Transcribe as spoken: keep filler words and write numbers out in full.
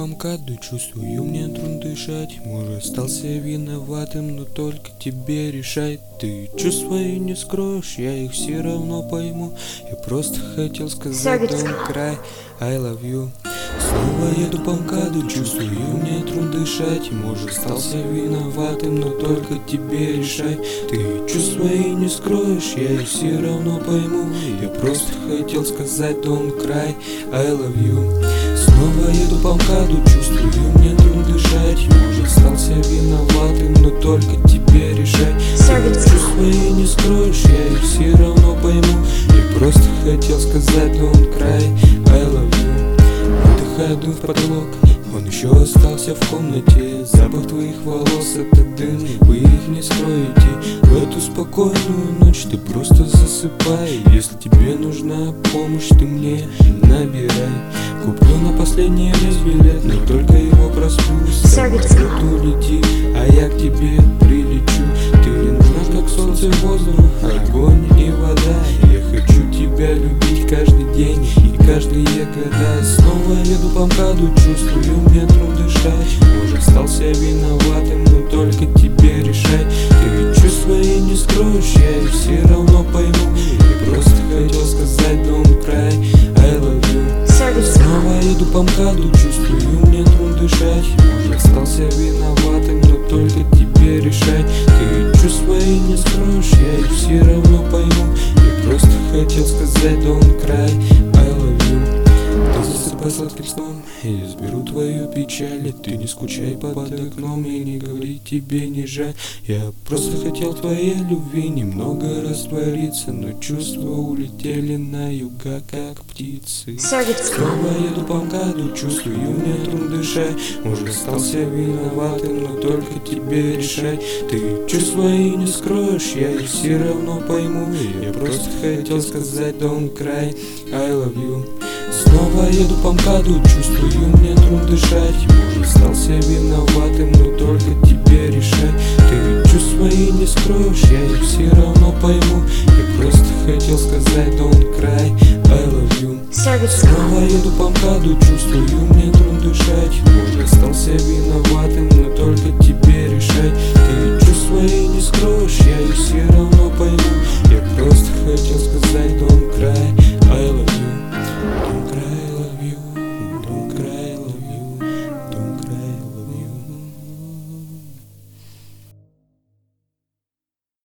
МКАДу, чувствую, мне трудно дышать. Может, остался виноватым, но только тебе решать. Ты чувства свои не скроешь, я их все равно пойму. Я просто хотел сказать don't cry, I love you. Снова еду по МКАДу, чувствую, мне трудно дышать. Может, остался виноватым, но только тебе решать. Ты чувства свои не скроешь, я их все равно пойму. Я просто хотел сказать don't cry, I love you. Снова еду по МКАДу, чувствую, мне трудно дышать. Может, остался виноватым, но только тебе решать. Ты чувства свои не скроешь, я их все равно пойму. Я просто хотел сказать don't cry, I love you. Выдыхаю дым в потолок, он еще остался в комнате. Запах твоих волос — это дым, вы их не скроете. В эту спокойную ночь ты просто засыпай. Если тебе нужна помощь, ты мне набирай. Куплю на последний рейс билет, но только его просплю. Самолет улети, а я к тебе прилечу. Ты мне нужна, как солнце, воздух, огонь и вода. Я хочу тебя любить каждый день и каждые года. Снова еду по МКАДу, чувствую, мне трудно дышать. Может, остался виноватым, но только тебе решать. Ты чувства свои не скроешь, я их все равно пойму. Я просто хотел сказать don't cry, I love you. Снова еду по МКАДу, чувствую, мне трудно дышать. Может, остался виноватым, но только тебе решать. Ты чувства свои не скроешь, я их все равно пойму. Я просто хотел сказать don't cry, I love you. Ты засыпай сладким сном, я изберу твою печаль. Ты не скучай под окном и не говори, тебе не жаль. Я просто хотел твоей любви немного раствориться, но чувства улетели на юга, как птицы. Снова еду по МКАДу, чувствую, мне трудно дышать. Может, остался виноватым, но только тебе решать. Ты чувства свои не скроешь, я их все равно пойму. Я просто хотел сказать don't cry, I love you. Снова еду по МКАДу, чувствую, мне трудно дышать. Может, остался виноватым, но только тебе решать. Ты чувства свои не скроешь, я их все равно пойму. Я просто хотел сказать don't cry, I love you. Снова еду по МКАДу, чувствую, мне трудно дышать. Может, остался виноватым, но только тебе решать. Ты чувства свои не